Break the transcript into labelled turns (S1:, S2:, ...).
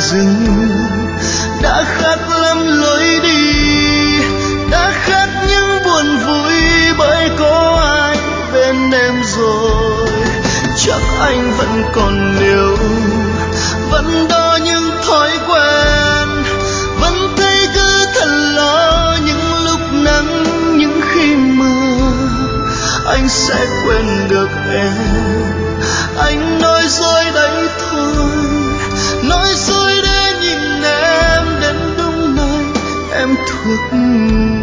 S1: rừng, đã khát lắm lối đi, đã khát những buồn vui bởi có ai bên em rồi. Chắc anh vẫn còn yêu, vẫn đó những thói quen, vẫn thấy cứ thật lo những lúc nắng những khi mưa. Anh sẽ quên được em, anh nói dối đấy thôi, nói dối để nhìn em đến đúng nơi em thuộc